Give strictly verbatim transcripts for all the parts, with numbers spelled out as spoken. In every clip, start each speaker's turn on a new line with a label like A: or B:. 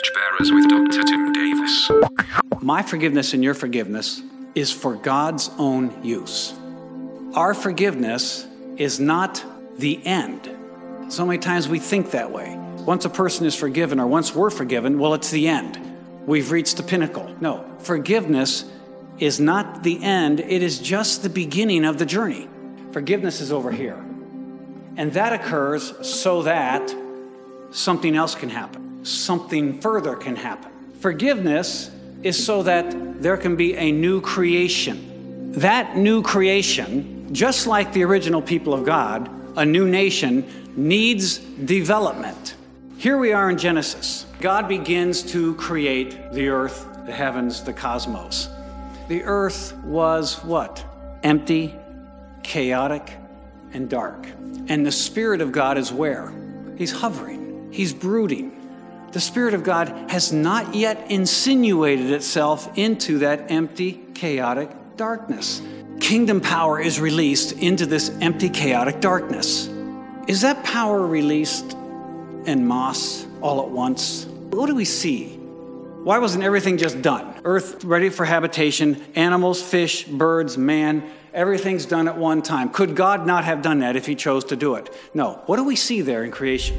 A: Torchbearers with Doctor Tim Davis.
B: My forgiveness and your forgiveness is for God's own use. Our forgiveness is not the end. So many times we think that way. Once a person is forgiven or once we're forgiven, well, it's the end. We've reached the pinnacle. No, forgiveness is not the end. It is just the beginning of the journey. Forgiveness is over here. And that occurs so that something else can happen. Something further can happen. Forgiveness is so that there can be a new creation. That new creation, just like the original people of God, a new nation, needs development. Here we are in Genesis. God begins to create the earth, the heavens, the cosmos. The earth was what? Empty, chaotic, and dark. And the Spirit of God is where? He's hovering. He's brooding. The Spirit of God has not yet insinuated itself into that empty, chaotic darkness. Kingdom power is released into this empty, chaotic darkness. Is that power released en masse all at once? What do we see? Why wasn't everything just done? Earth ready for habitation, animals, fish, birds, man, everything's done at one time. Could God not have done that if he chose to do it? No. What do we see there in creation?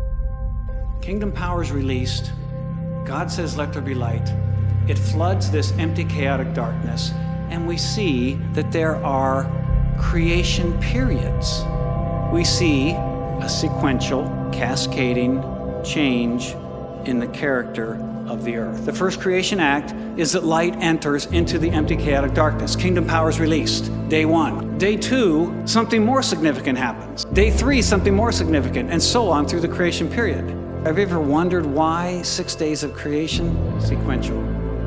B: Kingdom power is released. God says, let there be light. It floods this empty, chaotic darkness, and we see that there are creation periods. We see a sequential, cascading change in the character of the earth. The first creation act is that light enters into the empty, chaotic darkness. Kingdom power is released. Day one. Day two, something more significant happens. Day three, something more significant, and so on through the creation period. Have you ever wondered why six days of creation? Sequential,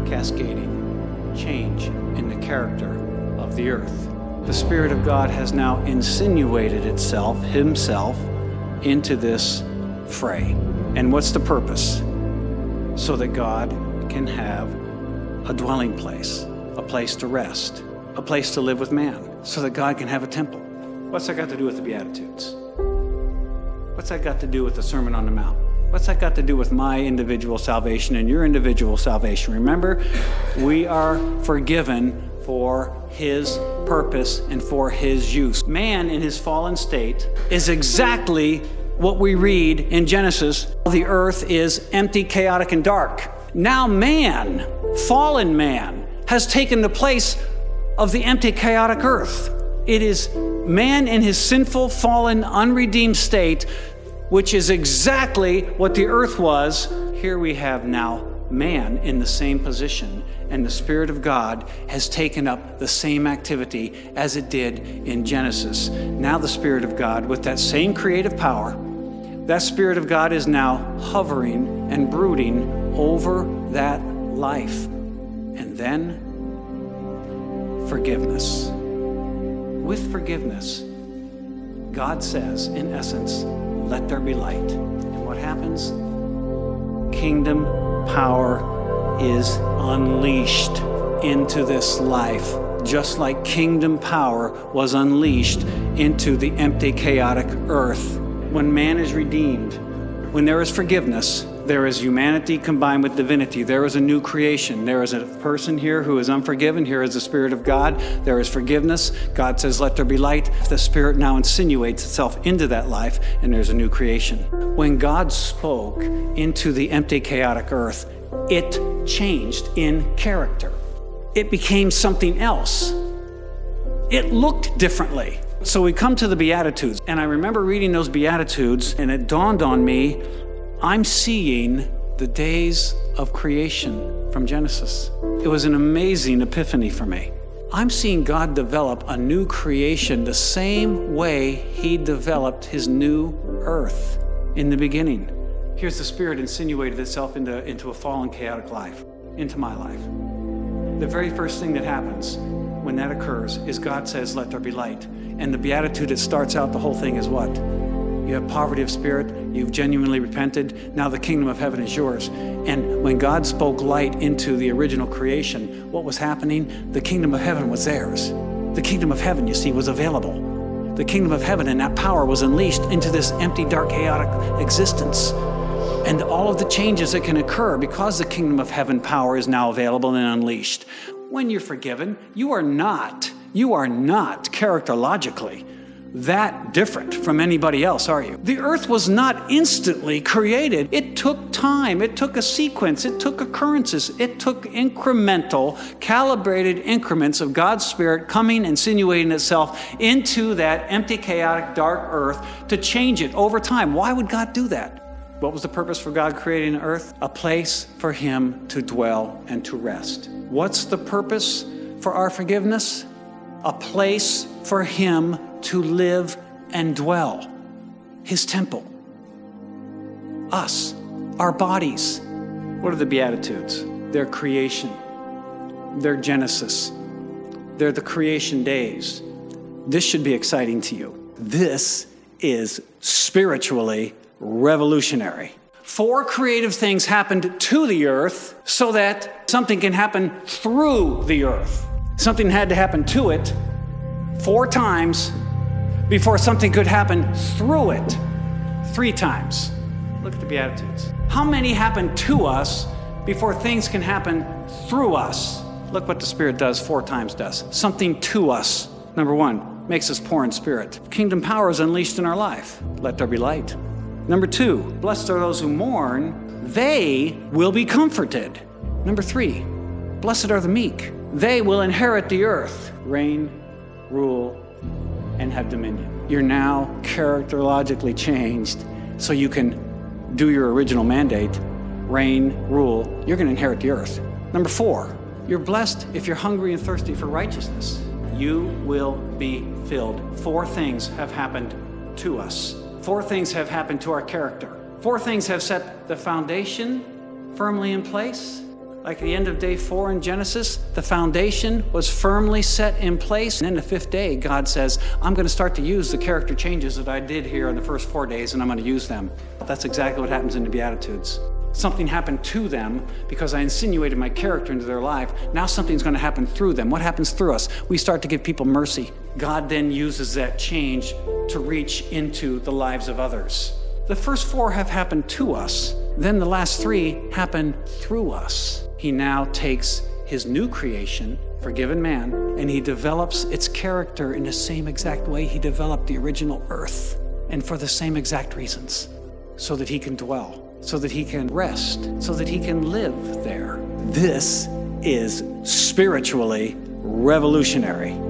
B: cascading, change in the character of the earth. The Spirit of God has now insinuated itself, himself, into this fray. And what's the purpose? So that God can have a dwelling place, a place to rest, a place to live with man, so that God can have a temple. What's that got to do with the Beatitudes? What's that got to do with the Sermon on the Mount? What's that got to do with my individual salvation and your individual salvation? Remember, we are forgiven for his purpose and for his use. Man in his fallen state is exactly what we read in Genesis. The earth is empty, chaotic, and dark. Now man, fallen man, has taken the place of the empty, chaotic earth. It is man in his sinful, fallen, unredeemed state, which is exactly what the earth was. Here we have now man in the same position, and the Spirit of God has taken up the same activity as it did in Genesis. Now the Spirit of God, with that same creative power, that Spirit of God is now hovering and brooding over that life. And then forgiveness. With forgiveness, God says, in essence, let there be light. And what happens? Kingdom power is unleashed into this life, just like kingdom power was unleashed into the empty, chaotic earth. When man is redeemed, when there is forgiveness, there is humanity combined with divinity. There is a new creation. There is a person here who is unforgiven. Here is the Spirit of God. There is forgiveness. God says, let there be light. The Spirit now insinuates itself into that life, and there's a new creation. When God spoke into the empty, chaotic earth, it changed in character. It became something else. It looked differently. So we come to the Beatitudes, and I remember reading those Beatitudes, and it dawned on me, I'm seeing the days of creation from Genesis. It was an amazing epiphany for me. I'm seeing God develop a new creation the same way he developed his new earth in the beginning. Here's the Spirit insinuated itself into, into a fallen, chaotic life, into my life. The very first thing that happens when that occurs is God says, let there be light. And the beatitude that starts out the whole thing is what? You have poverty of spirit, you've genuinely repented, now the kingdom of heaven is yours. And when God spoke light into the original creation, what was happening? The kingdom of heaven was theirs. The kingdom of heaven, you see, was available. The kingdom of heaven and that power was unleashed into this empty, dark, chaotic existence. and all of the changes that can occur because the kingdom of heaven power is now available and unleashed. When you're forgiven, you are not, you are not characterologically that different from anybody else, are you? The earth was not instantly created. It took time. It took a sequence. It took occurrences. It took incremental, calibrated increments of God's Spirit coming, insinuating itself into that empty, chaotic, dark earth to change it over time. Why would God do that? What was the purpose for God creating the earth? A place for Him to dwell and to rest. What's the purpose for our forgiveness? A place for Him to live and dwell. His temple. Us. Our bodies. What are the Beatitudes? They're creation. They're Genesis. They're the creation days. This should be exciting to you. This is spiritually revolutionary. Four creative things happened to the earth so that something can happen through the earth. Something had to happen to it four times before something could happen through it three times. Look at the Beatitudes. How many happen to us before things can happen through us? Look what the Spirit does four times does. Something to us. Number one, makes us poor in spirit. Kingdom power is unleashed in our life. Let there be light. Number two, blessed are those who mourn. They will be comforted. Number three, blessed are the meek. They will inherit the earth. Reign, rule, and have dominion. You're now characterologically changed so you can do your original mandate, reign, rule. You're going to inherit the earth. Number four, you're blessed if you're hungry and thirsty for righteousness. You will be filled. Four things have happened to us. Four things have happened to our character. Four things have set the foundation firmly in place. Like at the end of day four in Genesis, the foundation was firmly set in place. And then the fifth day, God says, I'm going to start to use the character changes that I did here in the first four days, and I'm going to use them. That's exactly what happens in the Beatitudes. Something happened to them because I insinuated my character into their life. Now something's going to happen through them. What happens through us? We start to give people mercy. God then uses that change to reach into the lives of others. The first four have happened to us. Then the last three happen through us. He now takes his new creation, forgiven man, and he develops its character in the same exact way he developed the original earth, and for the same exact reasons, so that he can dwell, so that he can rest, so that he can live there. This is spiritually revolutionary.